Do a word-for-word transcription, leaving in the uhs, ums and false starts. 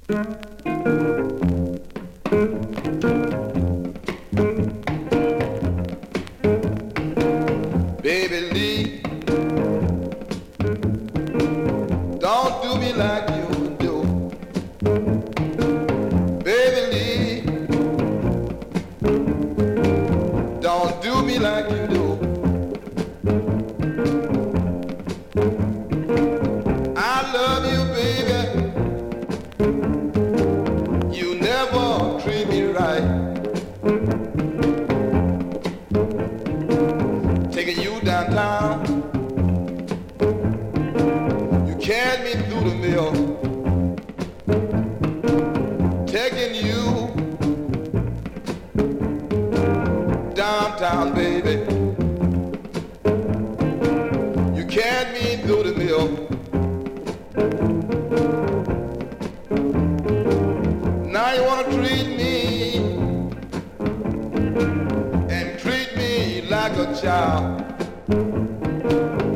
Baby Lee, don't do me like you do. Baby Lee, don't do me like you do. I love you, baby. You never treat me right. Taking you downtown, you carried me through the mill. Taking you downtown, baby. You carried me through the mill. Now you wanna treat me and treat me like a child.